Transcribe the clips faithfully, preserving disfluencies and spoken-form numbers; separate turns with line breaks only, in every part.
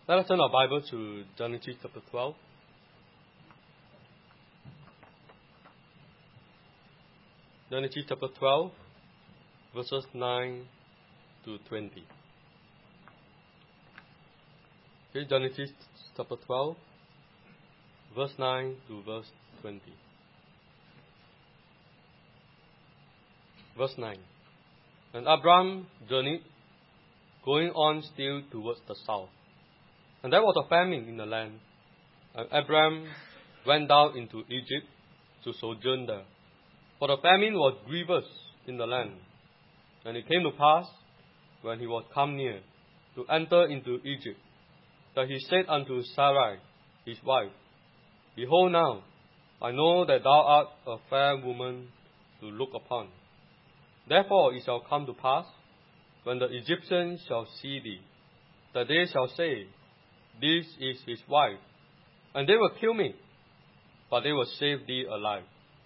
Let us turn our Bible to Genesis chapter twelve. Genesis chapter twelve, verses nine to twenty. Okay, Genesis chapter twelve, verse nine to verse twenty. Verse nine. And Abram journeyed, going on still towards the south. And there was a famine in the land. And Abram went down into Egypt to sojourn there. For the famine was grievous in the land. And it came to pass, when he was come near to enter into Egypt, that he said unto Sarai, his wife, Behold now, I know that thou art a fair woman to look upon. Therefore it shall come to pass, when the Egyptians shall see thee, that they shall say, This is his wife, and they will kill me, but they will save thee alive.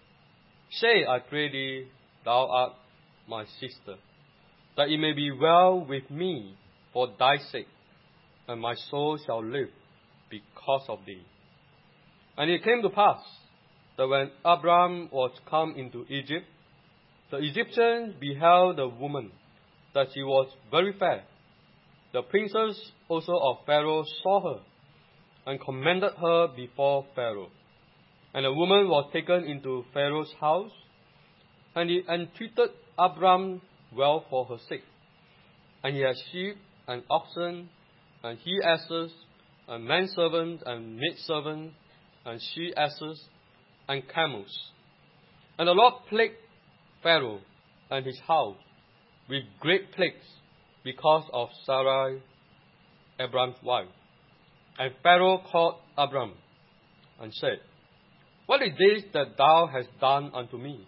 Say, I pray thee, thou art my sister, that it may be well with me for thy sake, and my soul shall live because of thee. And it came to pass, that when Abram was come into Egypt, the Egyptians beheld the woman, that she was very fair. The princes also of Pharaoh saw her, and commended her before Pharaoh. And the woman was taken into Pharaoh's house, and he entreated Abram well for her sake. And he had sheep and oxen, and he-asses, and menservants and maidservants, and she-asses, and camels. And the Lord plagued Pharaoh and his house with great plagues because of Sarai, Abram's wife. And Pharaoh called Abram and said, What is this that thou hast done unto me?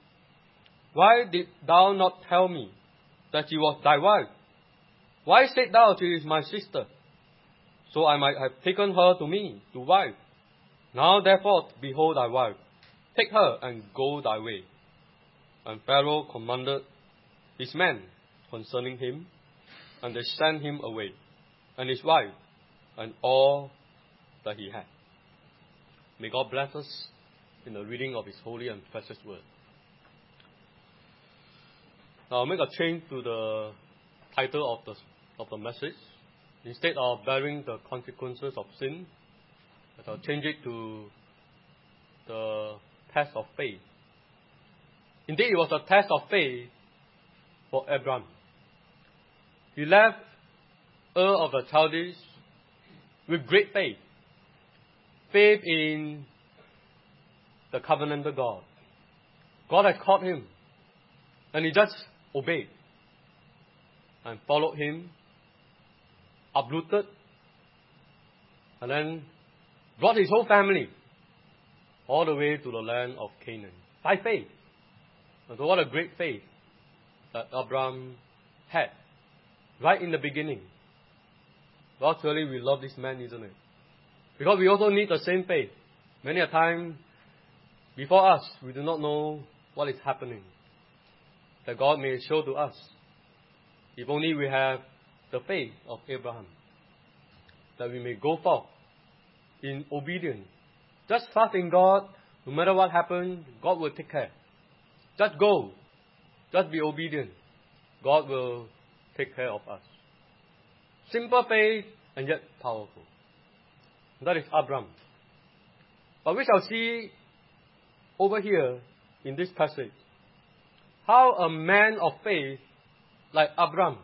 Why did thou not tell me that she was thy wife? Why said thou, She is my sister? So I might have taken her to me to wife. Now therefore, behold thy wife. Take her and go thy way. And Pharaoh commanded his men concerning him, and they sent him away, and his wife, and all that he had. May God bless us in the reading of His holy and precious word. Now I'll make a change to the title of the of the message. Instead of bearing the consequences of sin, I'll change it to the test of faith. Indeed, it was a test of faith for Abram. He left Ur of the Chaldees with great faith. Faith in the covenantal God. God had called him, and he just obeyed and followed him, uprooted, and then brought his whole family all the way to the land of Canaan by faith. And so what a great faith that Abram had right in the beginning. Well, surely we love this man, isn't it? Because we also need the same faith. Many a time, before us, we do not know what is happening, that God may show to us. If only we have the faith of Abraham, that we may go forth in obedience. Just trust in God. No matter what happens, God will take care. Just go. Just be obedient. God will take care of us. Simple faith and yet powerful. That is Abram. But we shall see over here in this passage how a man of faith like Abram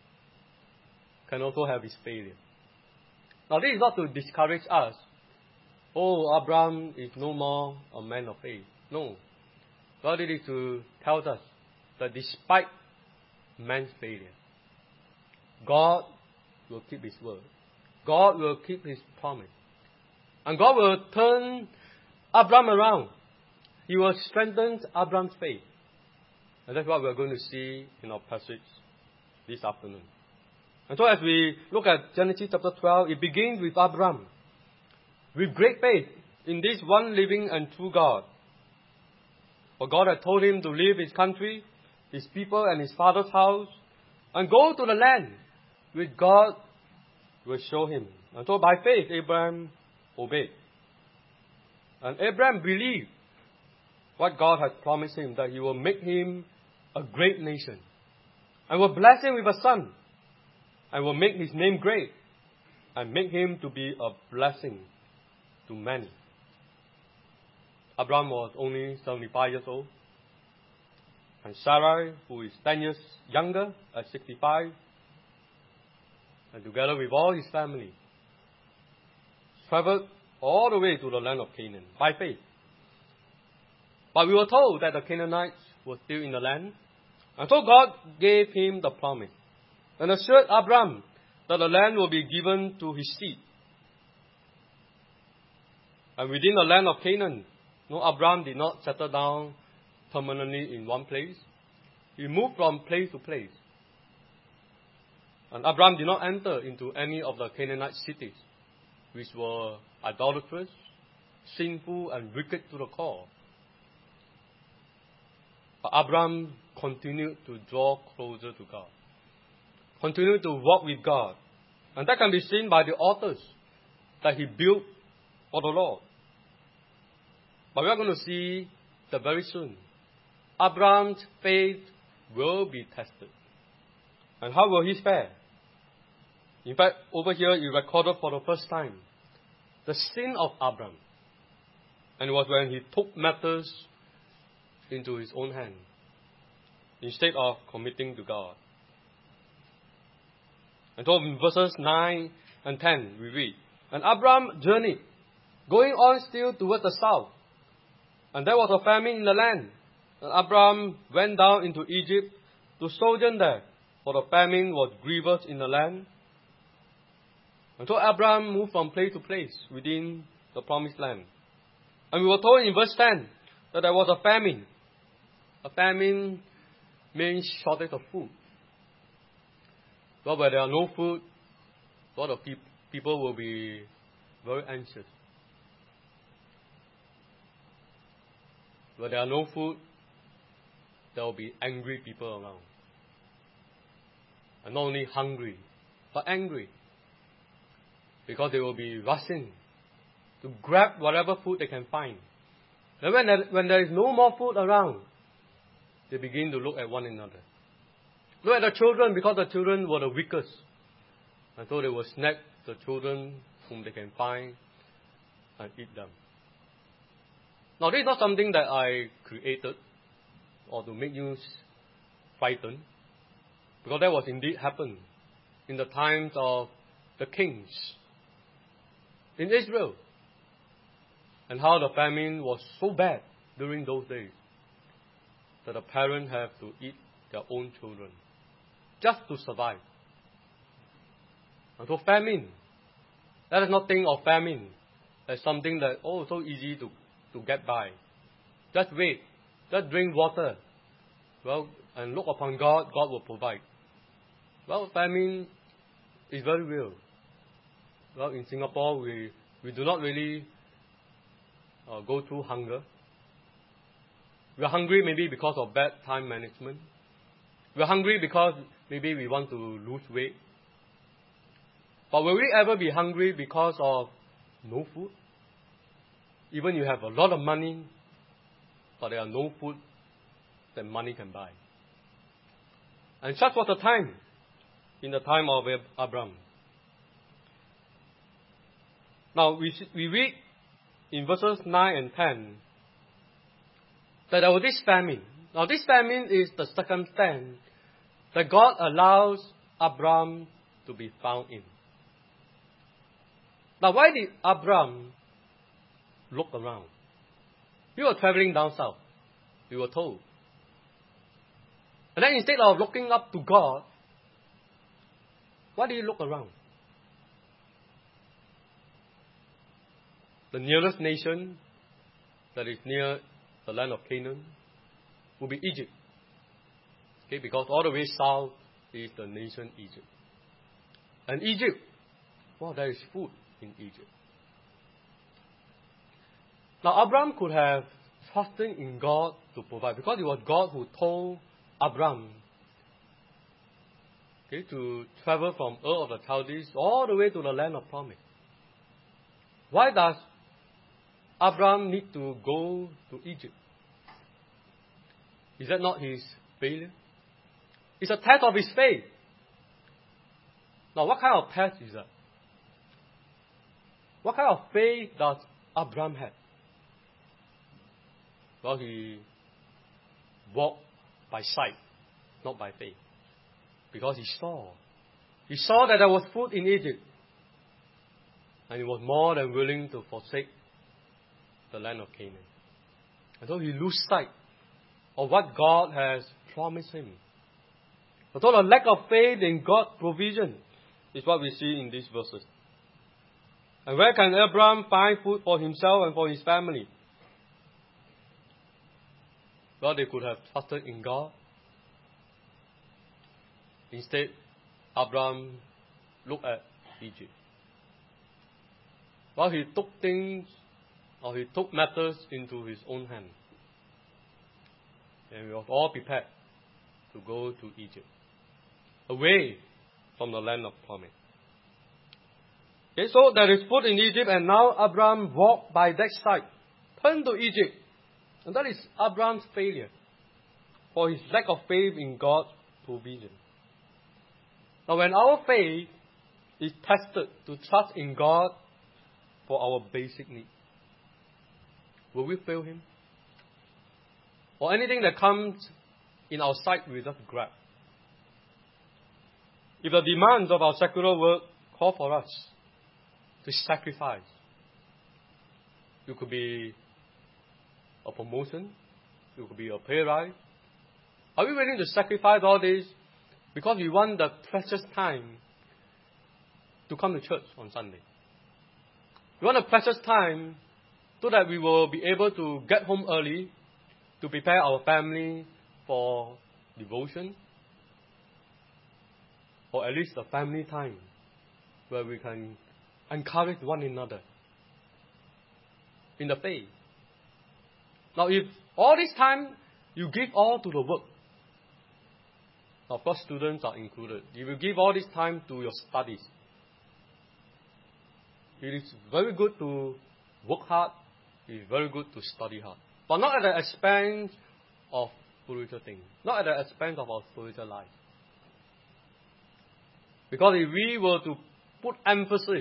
can also have his failure. Now this is not to discourage us. Oh, Abram is no more a man of faith. No. God it is to tell us that despite man's failure, God will keep His word. God will keep His promise. And God will turn Abram around. He will strengthen Abram's faith. And that's what we're going to see in our passage this afternoon. And so as we look at Genesis chapter twelve, it begins with Abram, with great faith in this one living and true God. For God had told him to leave his country, his people, and his father's house, and go to the land which God will show him. And so by faith, Abraham obeyed. And Abraham believed what God had promised him, that he will make him a great nation, and will bless him with a son, and will make his name great, and make him to be a blessing to many. Abraham was only seventy-five years old, and Sarai, who is ten years younger, at sixty-five, and together with all his family, traveled all the way to the land of Canaan by faith. But we were told that the Canaanites were still in the land, and so God gave him the promise and assured Abraham that the land will be given to his seed. And within the land of Canaan, no, Abraham did not settle down permanently in one place. He moved from place to place. And Abraham did not enter into any of the Canaanite cities, which were idolatrous, sinful, and wicked to the core. But Abraham continued to draw closer to God, continued to walk with God. And that can be seen by the altars that he built for the Lord. But we are going to see that very soon, Abraham's faith will be tested. And how will he fare? In fact, over here, he recorded for the first time the sin of Abraham. And it was when he took matters into his own hand, instead of committing to God. And so in verses nine and ten, we read, And Abraham journeyed, going on still toward the south. And there was a famine in the land. And Abraham went down into Egypt to sojourn there, for the famine was grievous in the land. And so Abraham moved from place to place within the promised land. And we were told in verse ten that there was a famine. A famine means shortage of food. Well, where there are no food, a lot of pe- people will be very anxious. Where there are no food, there will be angry people around. And not only hungry, but angry. Because they will be rushing to grab whatever food they can find. And when there, when there is no more food around, they begin to look at one another. Look at the children, because the children were the weakest. And so they will snatch the children whom they can find and eat them. Now, this is not something that I created or to make you frightened, because that was indeed happened in the times of the kings in Israel, and how the famine was so bad during those days that the parents have to eat their own children just to survive. And so famine, let us not think of famine as something that, oh, so easy to, to get by. Just wait, just drink water, well, and look upon God, God will provide. Well, famine is very real. Well, in Singapore, we, we do not really uh, go through hunger. We are hungry maybe because of bad time management. We are hungry because maybe we want to lose weight. But will we ever be hungry because of no food? Even you have a lot of money, but there are no food that money can buy. And such was the time, in the time of Abraham. Now, we, we read in verses nine and ten that there was this famine. Now, this famine is the circumstance that God allows Abraham to be found in. Now, why did Abraham look around? He was traveling down south, we were told. And then instead of looking up to God, why did he look around? The nearest nation that is near the land of Canaan will be Egypt. Okay, because all the way south is the nation Egypt. And Egypt, well, there is food in Egypt. Now, Abraham could have trusted in God to provide, because it was God who told Abraham okay, to travel from Ur of the Chaldees all the way to the land of promise. Why does Abraham need to go to Egypt? Is that not his failure? It's a test of his faith. Now, what kind of test is that? What kind of faith does Abraham have? Well, he walked by sight, not by faith. Because he saw. He saw that there was food in Egypt. And he was more than willing to forsake the land of Canaan. And so he lost sight of what God has promised him. And so the lack of faith in God's provision is what we see in these verses. And where can Abraham find food for himself and for his family? Well, they could have trusted in God. Instead, Abraham looked at Egypt. Well, he took things, or he took matters into his own hand. And we were all prepared to go to Egypt, away from the land of promise. Okay, so there is food in Egypt, and now Abraham walked by that side, turned to Egypt. And that is Abraham's failure, for his lack of faith in God's provision. Now, when our faith is tested to trust in God for our basic needs, will we fail Him? Or anything that comes in our sight, we just grab? If the demands of our secular work call for us to sacrifice, it could be a promotion, it could be a pay rise. Are we willing to sacrifice all this because we want the precious time to come to church on Sunday? We want a precious time so that we will be able to get home early to prepare our family for devotion, or at least a family time where we can encourage one another in the faith. Now, if all this time you give all to the work, of course students are included, if you give all this time to your studies, it is very good to work hard, it is very good to study hard, but not at the expense of spiritual things, not at the expense of our spiritual life. Because if we were to put emphasis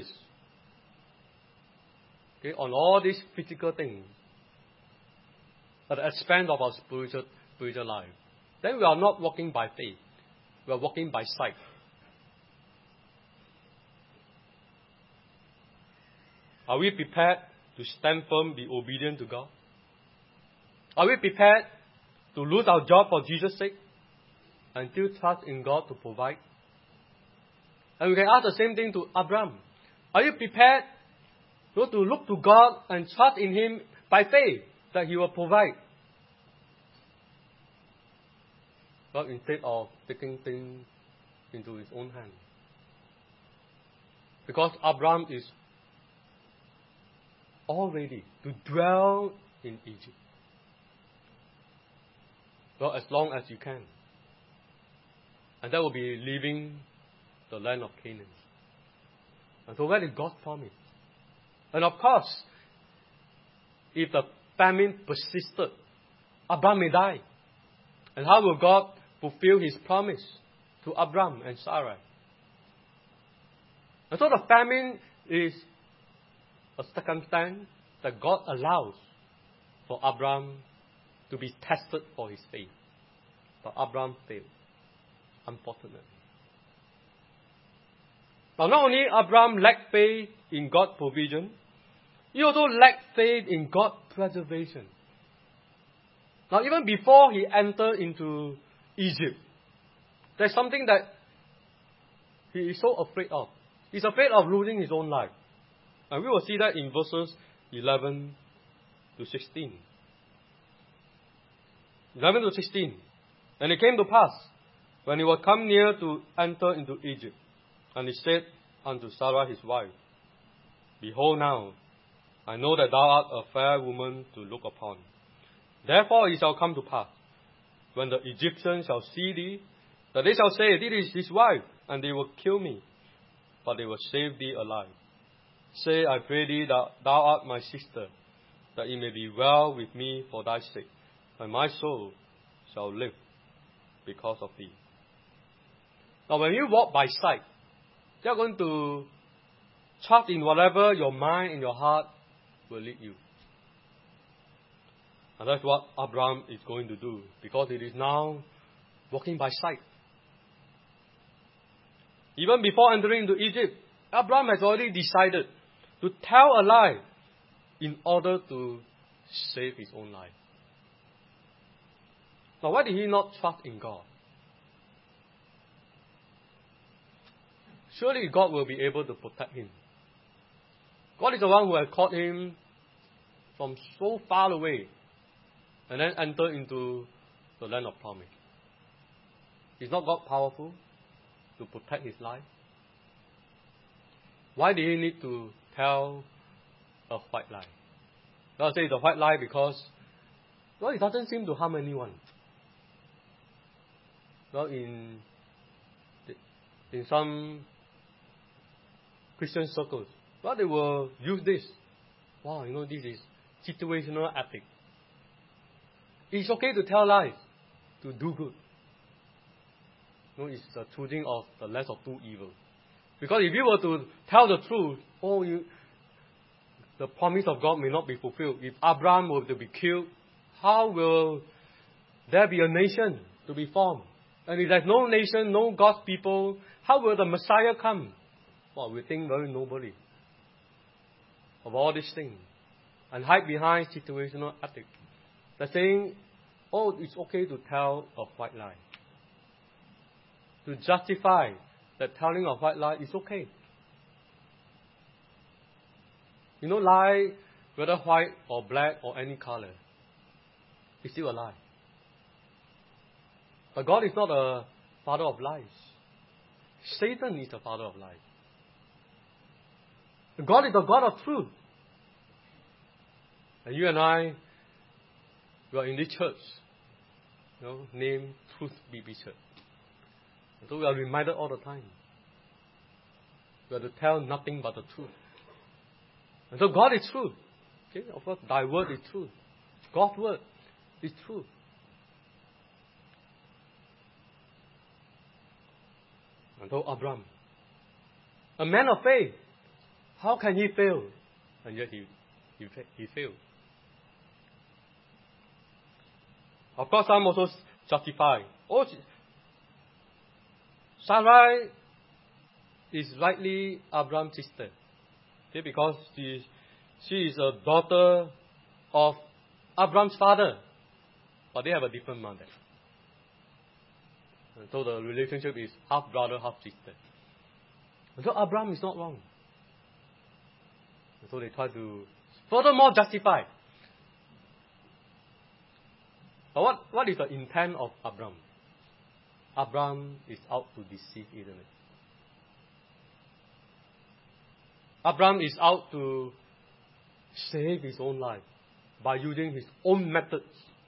okay, on all these physical things at the expense of our spiritual, spiritual life, then we are not walking by faith. We are walking by sight. Are we prepared to stand firm, be obedient to God? Are we prepared to lose our job for Jesus' sake and still trust in God to provide? And we can ask the same thing to Abraham. Are you prepared you know, to look to God and trust in Him by faith that He will provide? But instead of taking things into his own hand. Because Abraham is all ready to dwell in Egypt. Well, as long as you can. And that will be leaving the land of Canaan. And so where is God's promise? And of course, if the famine persisted, Abraham may die. And how will God fulfill His promise to Abraham and Sarah? And so the famine is a circumstance that God allows for Abraham to be tested for his faith. But Abraham failed, unfortunately. Now, not only Abraham lacked faith in God's provision, he also lacked faith in God's preservation. Now, even before he entered into Egypt, there's something that he is so afraid of. He's afraid of losing his own life. And we will see that in verses eleven to sixteen. eleven to sixteen. And it came to pass, when he was come near to enter into Egypt, and he said unto Sarah his wife, Behold now, I know that thou art a fair woman to look upon. Therefore it shall come to pass, when the Egyptians shall see thee, that they shall say, This is his wife. and they will kill me, but they will save thee alive. Say, I pray thee, that thou art my sister, that it may be well with me for thy sake, and my soul shall live because of thee. Now, when you walk by sight, you're going to trust in whatever your mind and your heart will lead you. And that's what Abraham is going to do, because it is now walking by sight. Even before entering into Egypt, Abraham has already decided to tell a lie in order to save his own life. Now, why did he not trust in God? Surely God will be able to protect him. God is the one who has called him from so far away and then entered into the land of promise. Is not God powerful to protect his life? Why did he need to tell a white lie? I'll say it's a white lie because, well, it doesn't seem to harm anyone. Well, in, in some Christian circles, well, they will use this. Wow, you know, this is situational ethics. It's okay to tell lies, to do good. No, it's the choosing of the less of two evils. Because if you were to tell the truth, oh, you, the promise of God may not be fulfilled. If Abraham were to be killed, how will there be a nation to be formed? And if there's no nation, no God's people, how will the Messiah come? Well, we think very nobly of all these things and hide behind situational ethics. They're saying, oh, it's okay to tell a white lie. To justify that telling a white lie is okay. You know, lie, whether white or black or any color, is still a lie. But God is not a father of lies. Satan is the father of lies. God is the God of truth. And you and I, we are in this church, you know, named Truth B B Church. And so we are reminded all the time. We are to tell nothing but the truth. And so God is truth. Okay? Of course, thy word is truth. God's word is truth. And so Abraham, a man of faith, how can he fail? And yet he, he, he failed. Of course, some also justify. Oh, Sarai is rightly Abraham's sister. Okay, because she, she is a daughter of Abraham's father. But they have a different mother. And so the relationship is half brother, half sister. And so Abraham is not wrong. And so they try to furthermore justify. But what, what is the intent of Abraham? Abraham is out to deceive, isn't it? Abraham is out to save his own life by using his own methods,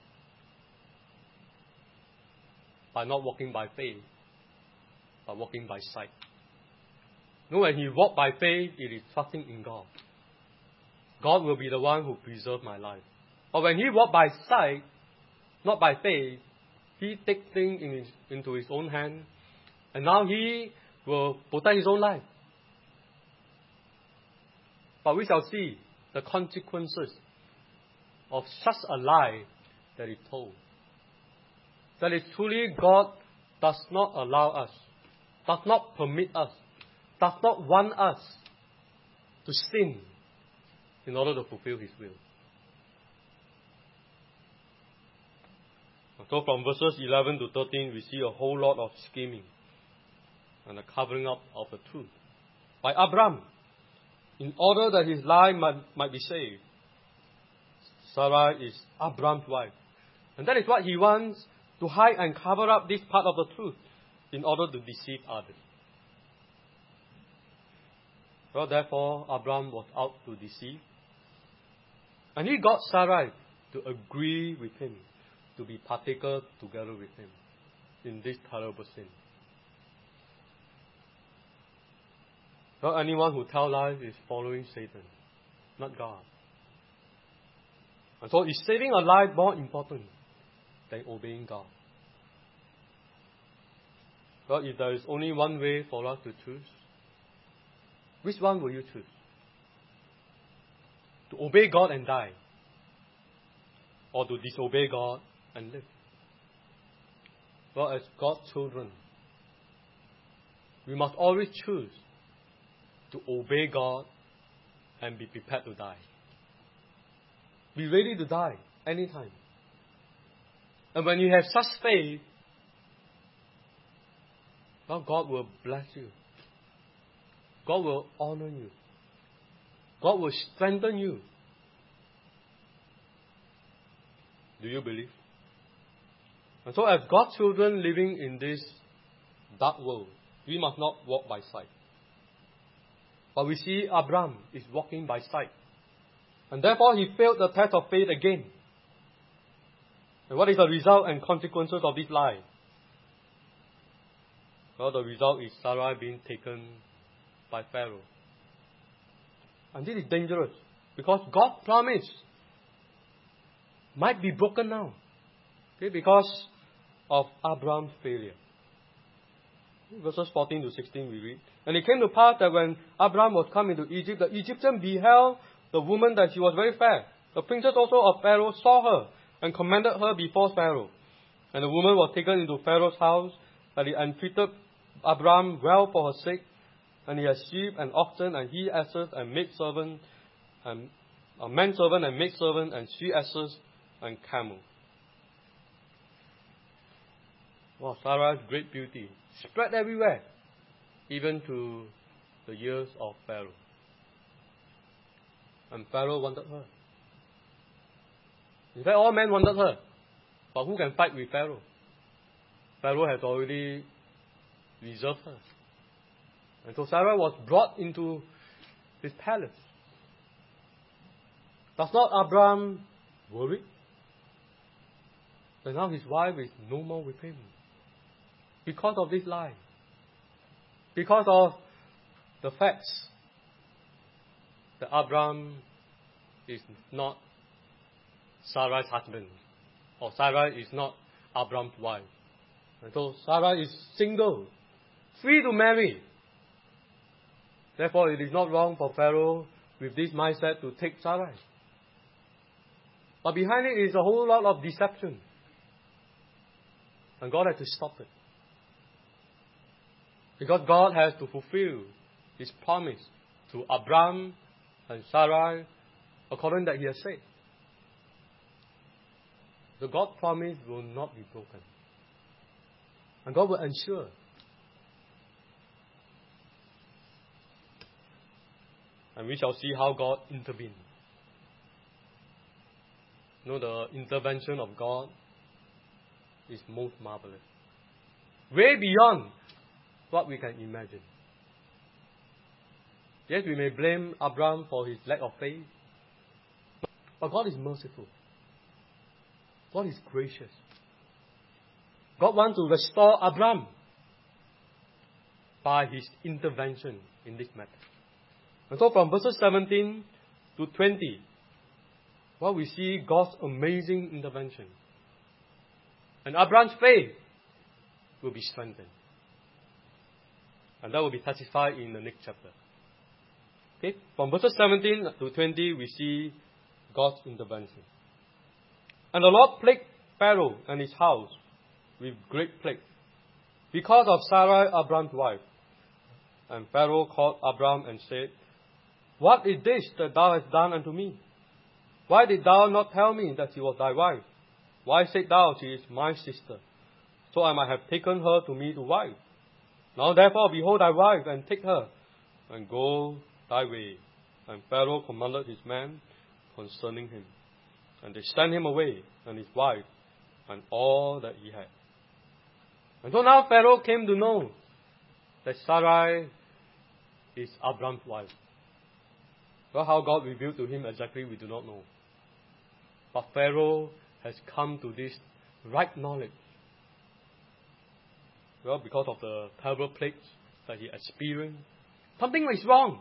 by not walking by faith, but walking by sight. No, when he walked by faith, it is trusting in God. God will be the one who preserves my life. But when he walked by sight, not by faith, he takes things in his, into his own hand, and now he will protect his own life. But we shall see the consequences of such a lie that is told. That is truly God does not allow us, does not permit us, does not want us to sin in order to fulfill His will. So from verses eleven to thirteen, we see a whole lot of scheming and the covering up of the truth by Abraham, in order that his life might, might be saved. Sarah is Abraham's wife. And that is what he wants, to hide and cover up this part of the truth in order to deceive others. Well, therefore, Abraham was out to deceive. And he got Sarai to agree with him, to be partaker together with him in this terrible sin. Well, anyone who tells lies is following Satan, not God. And so is saving a life more important than obeying God? Well, if there is only one way for us to choose, which one will you choose? To obey God and die, or to disobey God and live? Well, as God's children, we must always choose to obey God and be prepared to die. Be ready to die anytime. And when you have such faith, well, God will bless you. God will honor you. God will strengthen you. Do you believe? And so as God's children living in this dark world, we must not walk by sight. But we see Abraham is walking by sight. And therefore he failed the test of faith again. And what is the result and consequences of this lie? Well, the result is Sarah being taken by Pharaoh. And this is dangerous because God's promise might be broken now. Okay, because of Abraham's failure. Verses fourteen to sixteen we read. And it came to pass that when Abraham was come into Egypt, the Egyptian beheld the woman that she was very fair. The princess also of Pharaoh saw her and commended her before Pharaoh. And the woman was taken into Pharaoh's house, and he entreated Abraham well for her sake. And he had sheep and oxen and he asses and maidservant and a manservant and maidservant and she asses and camel. Wow, Sarah's great beauty spread everywhere, even to the ears of Pharaoh. And Pharaoh wanted her. In fact, all men wanted her. But who can fight with Pharaoh? Pharaoh has already reserved her. And so Sarah was brought into his palace. Does not Abraham worry that now his wife is no more with him? Because of this lie. Because of the facts that Abraham is not Sarah's husband, or Sarah is not Abraham's wife. And so Sarah is single, free to marry. Therefore, it is not wrong for Pharaoh with this mindset to take Sarah. But behind it is a whole lot of deception. And God had to stop it. Because God has to fulfill His promise to Abraham and Sarai according that He has said. The God promise will not be broken. And God will ensure. And we shall see how God intervened. You know, the intervention of God is most marvelous. Way beyond what we can imagine. Yes, we may blame Abraham for his lack of faith. But God is merciful. God is gracious. God wants to restore Abraham by His intervention in this matter. And so from verses seventeen to twenty, well, we see God's amazing intervention. And Abraham's faith will be strengthened. And that will be testified in the next chapter. Okay? From verses seventeen to twenty, we see God's intervention. And the Lord plagued Pharaoh and his house with great plague because of Sarai, Abraham's wife. And Pharaoh called Abraham and said, What is this that thou hast done unto me? Why did thou not tell me that she was thy wife? Why said thou, She is my sister? So I might have taken her to me to wife. Now therefore, behold thy wife, and take her, and go thy way. And Pharaoh commanded his men concerning him. And they sent him away, and his wife, and all that he had. And so now Pharaoh came to know that Sarai is Abraham's wife. Well, how God revealed to him exactly, we do not know. But Pharaoh has come to this right knowledge. Well, because of the terrible plagues that he experienced, Something is wrong.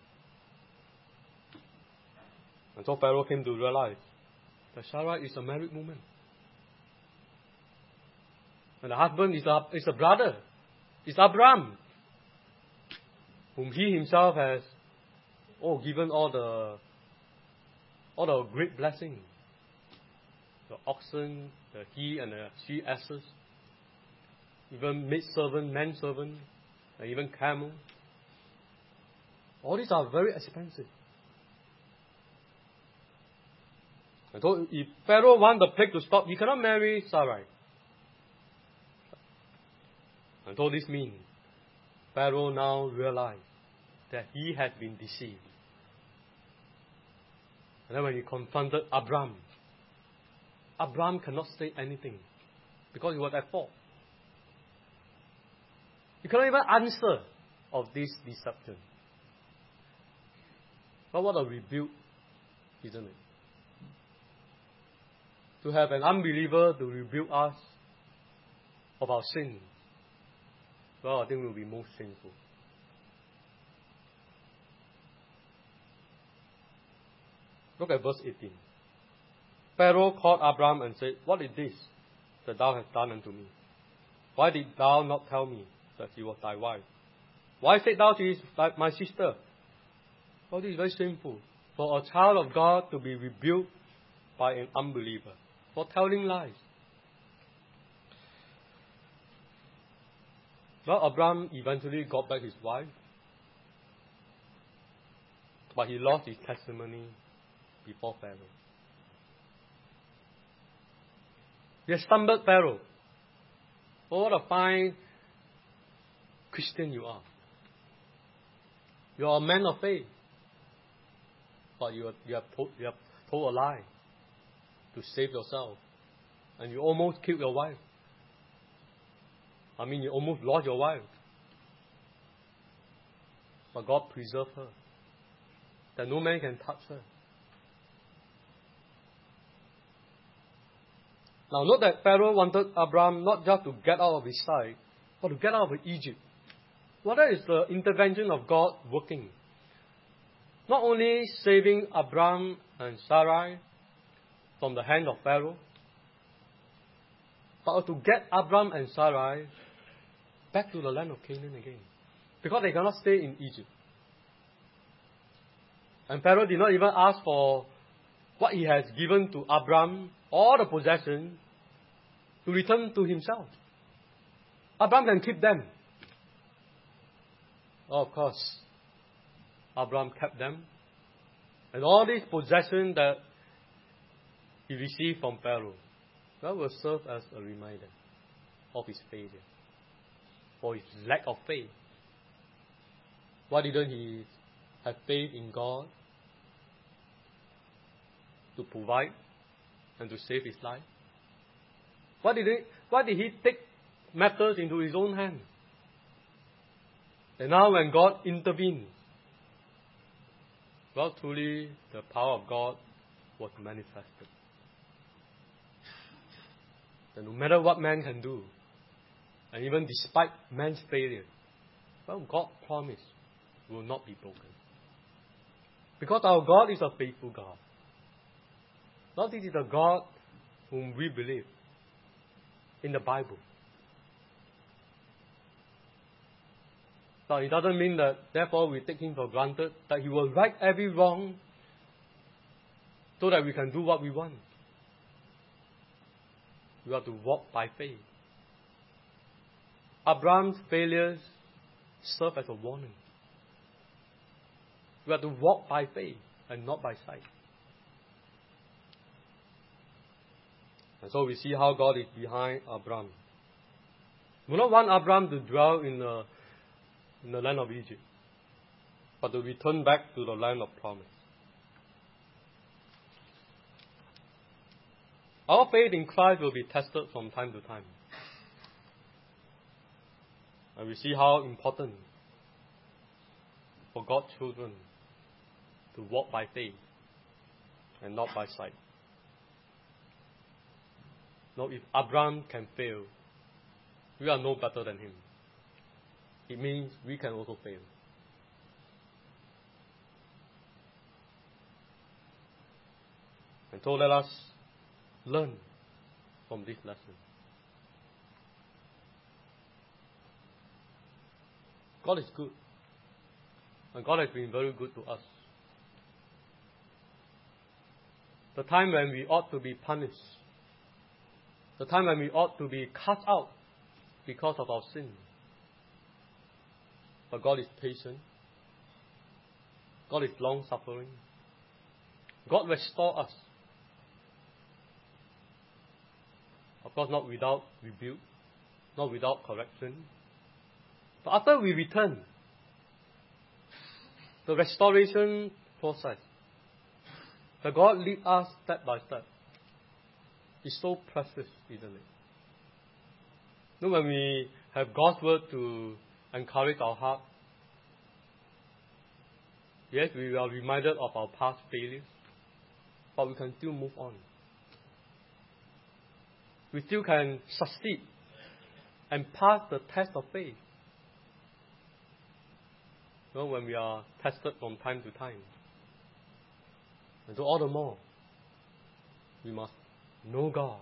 And so Pharaoh came to realize that Sarai is a married woman. And the husband is a, is a brother. It's Abraham, whom he himself has oh, given all the all the great blessing. The oxen, the he and the she asses, even maid servant, man servant, and even camel. All these are very expensive. And so if Pharaoh wants the plague to stop, he cannot marry Sarai. And so this means Pharaoh now realized that he had been deceived. And then when he confronted Abraham, Abraham cannot say anything because he was at fault. He cannot even answer of this deception. But what a rebuke, isn't it? To have an unbeliever to rebuke us of our sin, well, I think it will be most shameful. Look at verse eighteen. Pharaoh called Abraham and said, "What is this that thou hast done unto me? Why did thou not tell me that she was thy wife? Why said thou she is my sister?" Well, this is very shameful for a child of God to be rebuked by an unbeliever for telling lies. Well, Abraham eventually got back his wife, but he lost his testimony before Pharaoh. He has stumbled Pharaoh. Oh, what a fine Christian you are. You are a man of faith, but you, are, you, have told, you have told a lie to save yourself, and you almost killed your wife. I mean, you almost lost your wife. But God preserved her, that no man can touch her. Now note that Pharaoh wanted Abraham not just to get out of his sight, but to get out of Egypt. What is the intervention of God working? Not only saving Abraham and Sarai from the hand of Pharaoh, but to get Abraham and Sarai back to the land of Canaan again. Because they cannot stay in Egypt. And Pharaoh did not even ask for what he has given to Abraham, all the possession, to return to himself. Abraham can keep them. Oh, of course, Abraham kept them. And all these possessions that he received from Pharaoh, that will serve as a reminder of his failure, or his lack of faith. Why didn't he have faith in God to provide and to save his life? Why did he, why did he take matters into his own hand? And now when God intervened, well, truly the power of God was manifested. And no matter what man can do, and even despite man's failure, well, God's promise will not be broken. Because our God is a faithful God. Now this is the God whom we believe in the Bible. Now it doesn't mean that therefore we take him for granted, that he will right every wrong so that we can do what we want. We have to walk by faith. Abraham's failures serve as a warning. We have to walk by faith and not by sight. And so we see how God is behind Abraham. We do not want Abraham to dwell in the, in the land of Egypt, but to return back to the land of promise. Our faith in Christ will be tested from time to time. And we see how important for God's children to walk by faith and not by sight. Now, if Abraham can fail, we are no better than him. It means we can also fail. And so let us learn from this lesson. God is good. And God has been very good to us. The time when we ought to be punished, the time when we ought to be cast out because of our sin. But God is patient. God is long-suffering. God restores us. Of course, not without rebuke, not without correction. But after we return, the restoration process, that God leads us step by step, is so precious, isn't it? You know, when we have God's word to encourage our heart, yes, we are reminded of our past failures, but we can still move on. We still can succeed and pass the test of faith. You know, when we are tested from time to time. And so all the more, we must know God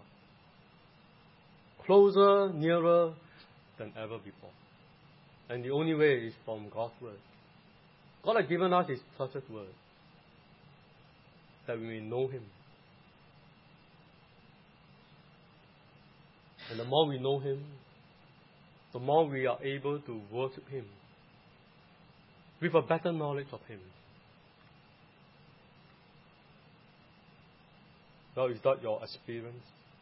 closer, nearer than ever before. And the only way is from God's word. God has given us His precious word, that we may know Him. And the more we know Him, the more we are able to worship Him with a better knowledge of Him. Well, is that your experience?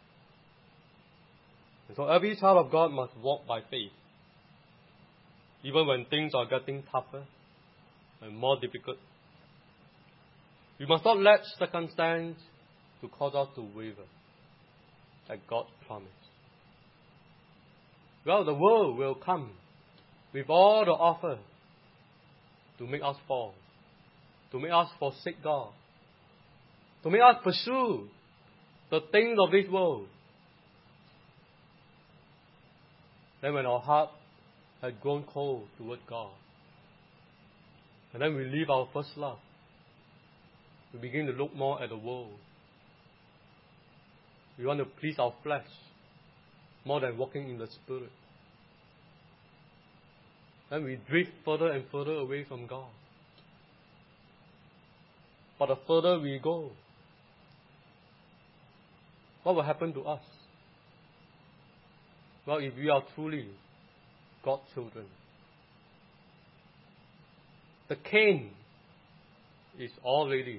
And so every child of God must walk by faith, even when things are getting tougher and more difficult. We must not let circumstance to cause us to waver at God's promise. Well, the world will come with all the offer to make us fall, to make us forsake God, to make us pursue the things of this world. Then when our heart had grown cold toward God, and then we leave our first love, we begin to look more at the world. We want to please our flesh more than walking in the Spirit. Then we drift further and further away from God. But the further we go, what will happen to us? Well, if we are truly God's children, the cane is all ready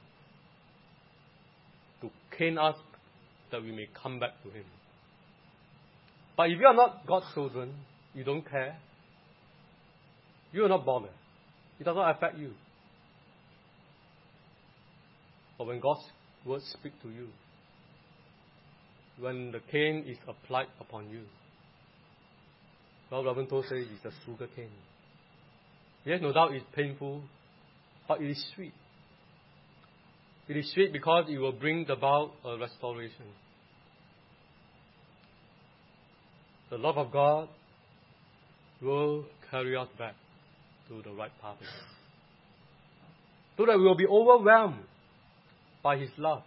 to cane us that we may come back to Him. But if you are not God's children, you don't care, you are not bothered. It does not affect you. But when God's words speak to you, when the cane is applied upon you, well, Reverend Toh says it's a sugar cane. Yes, no doubt it's painful, but it is sweet. It is sweet because it will bring about a restoration. The love of God will carry us back to the right path again, so that we will be overwhelmed by His love.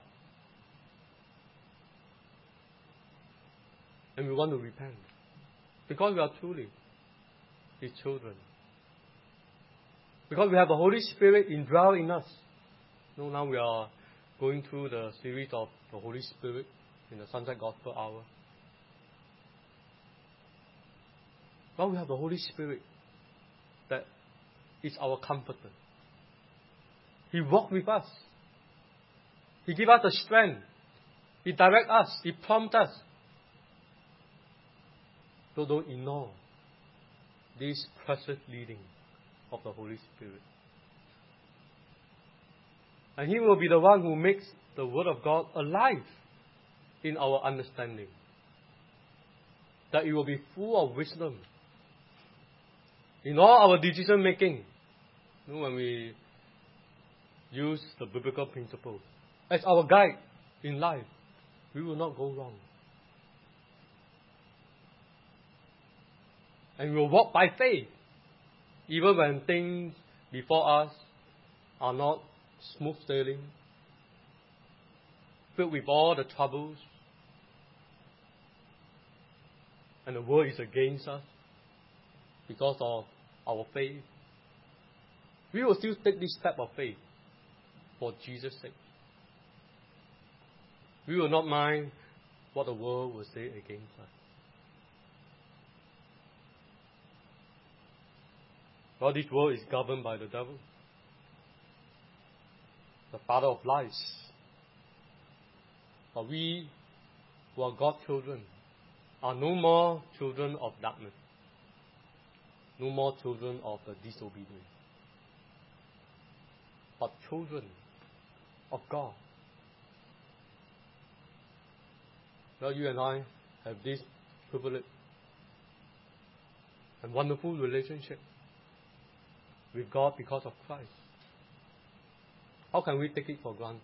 And we want to repent, because we are truly His children. Because we have the Holy Spirit indwelt in us. You know, now we are going through the series of the Holy Spirit in the Sunset Gospel Hour. Well, we have the Holy Spirit that is our comforter. He walks with us. He gives us the strength. He directs us. He prompts us. So don't ignore this precious leading of the Holy Spirit. And He will be the one who makes the Word of God alive in our understanding. That it will be full of wisdom in all our decision making. You know, when we use the biblical principles as our guide in life, we will not go wrong. And we will walk by faith, even when things before us are not smooth sailing. filled with all the troubles, and the world is against us because of our faith, we will still take this step of faith for Jesus' sake. We will not mind what the world will say against us. Well, this world is governed by the devil, the father of lies. But we who are God's children are no more children of darkness, no more children of the disobedient, but children of God. Well, you and I have this privilege and wonderful relationship with God because of Christ. How can we take it for granted?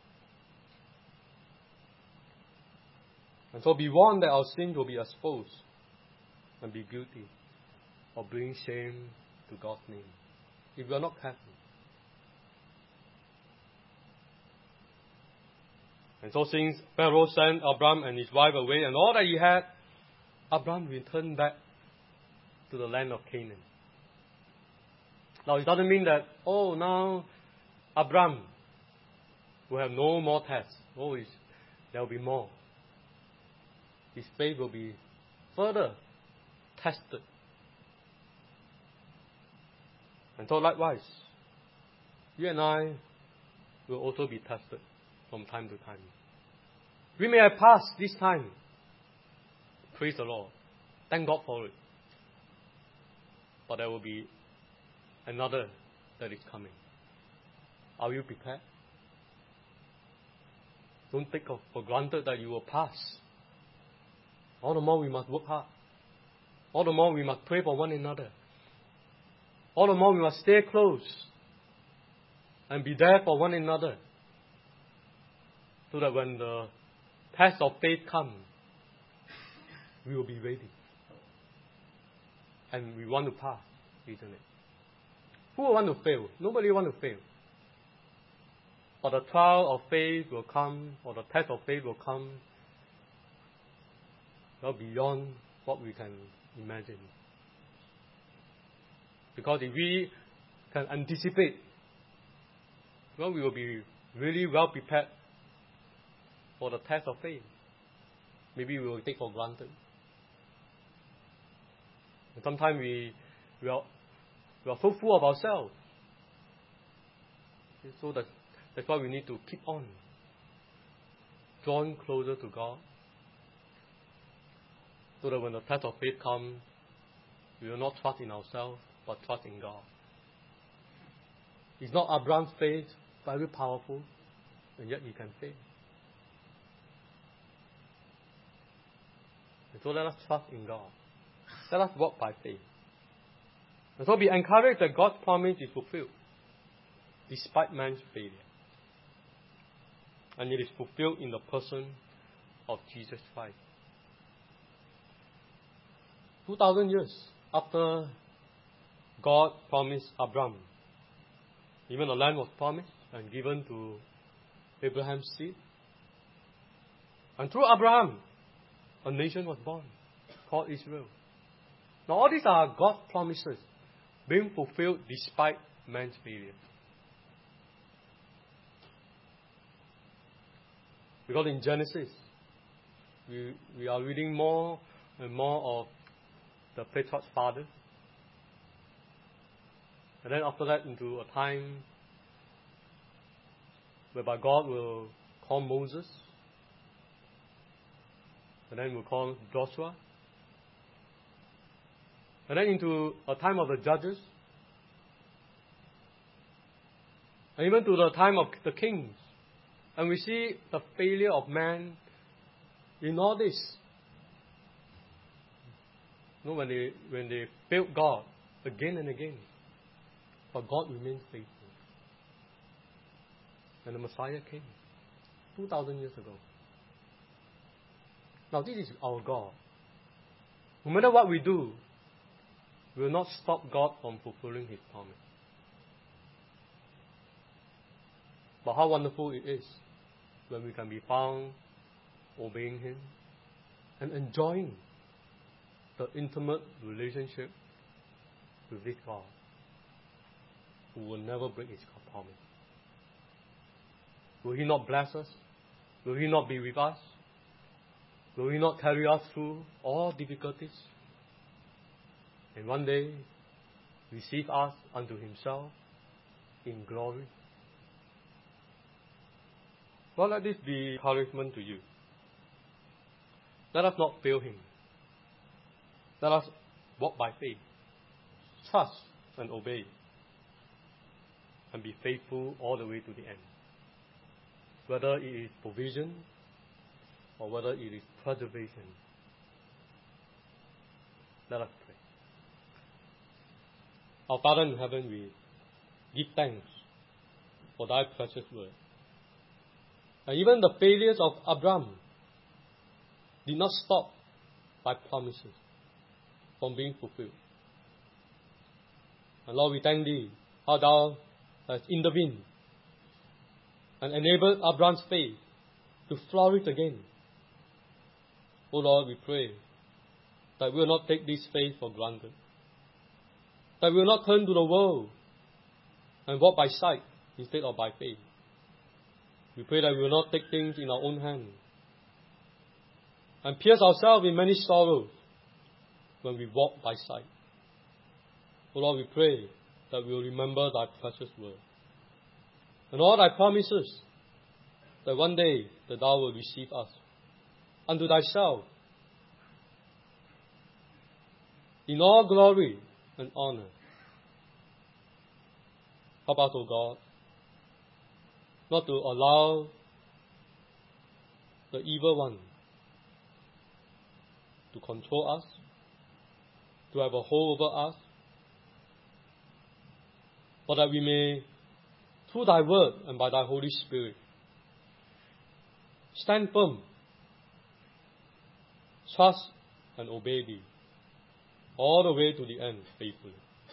And so be warned that our sins will be exposed and be guilty of bringing shame to God's name if we are not careful. And so since Pharaoh sent Abram and his wife away and all that he had, Abram returned back to the land of Canaan. Now it doesn't mean that, oh, now Abram will have no more tests. Oh, there will be more. His faith will be further tested. And so likewise, you and I will also be tested from time to time. We may have passed this time. Praise the Lord. Thank God for it. But there will be another that is coming. Are you prepared? Don't take for granted that you will pass. All the more we must work hard. All the more we must pray for one another. All the more we must stay close and be there for one another, so that when the test of faith comes, we will be ready. And we want to pass, isn't it? Who will want to fail? Nobody wants to fail. But the trial of faith will come, or the test of faith will come, well beyond what we can imagine. Because if we can anticipate, well, we will be really well prepared for the test of faith. Maybe we will take for granted. And sometimes we, we, are, we are so full of ourselves. So that, that's why we need to keep on drawing closer to God. So that when the test of faith comes, we will not trust in ourselves, but trust in God. It's not Abraham's faith, very powerful, and yet he can fail. And so let us trust in God. Let us walk by faith. And so be encouraged that God's promise is fulfilled, despite man's failure. And it is fulfilled in the person of Jesus Christ. Two thousand years after God promised Abraham, even the land was promised and given to Abraham's seed. And through Abraham, a nation was born called Israel. Now all these are God's promises being fulfilled despite man's failure. Because in Genesis, we, we are reading more and more of the patriarch's father. And then after that into a time whereby God will call Moses. And then we'll call Joshua. And then into a time of the judges. And even to the time of the kings. And we see the failure of man in all this. You know, when they, when they failed God again and again. But God remained faithful. And the Messiah came two thousand years ago. Now this is our God. No matter what we do, we will not stop God from fulfilling His promise. But how wonderful it is when we can be found obeying Him and enjoying the intimate relationship with this God who will never break His promise? Will He not bless us? Will He not be with us? Will He not carry us through all difficulties? And one day, receive us unto Himself in glory? Well, let this be encouragement to you. Let us not fail Him. Let us walk by faith, trust and obey, and be faithful all the way to the end. Whether it is provision or whether it is preservation. Let us pray. Our Father in heaven, we give thanks for Thy precious word. And even the failures of Abraham did not stop Thy promises from being fulfilled. And Lord, we thank Thee how Thou hast intervened and enabled Abraham's faith to flourish again. O Lord, we pray that we will not take this faith for granted. That we will not turn to the world and walk by sight instead of by faith. We pray that we will not take things in our own hand and pierce ourselves in many sorrows when we walk by sight. O Lord, we pray that we will remember Thy precious word and all Thy promises, that one day that Thou will receive us unto Thyself in all glory and honor. Help us, O God, not to allow the evil one to control us, to have a hold over us, but that we may, through Thy word and by Thy Holy Spirit, stand firm, trust and obey Thee all the way to the end faithfully.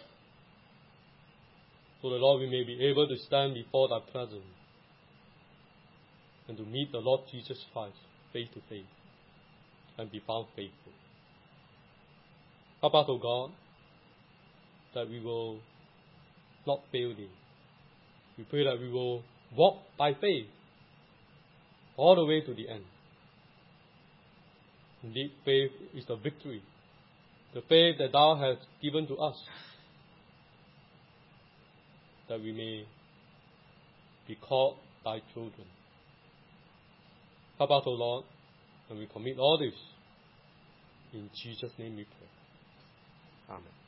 So that, Lord, we may be able to stand before Thy presence and to meet the Lord Jesus Christ face to face and be found faithful. Help us, O God, that we will not fail Thee. We pray that we will walk by faith all the way to the end. Indeed, faith is the victory, the faith that Thou hast given to us, that we may be called Thy children. Help us, O Lord, and we commit all this in Jesus' name we pray. Amen.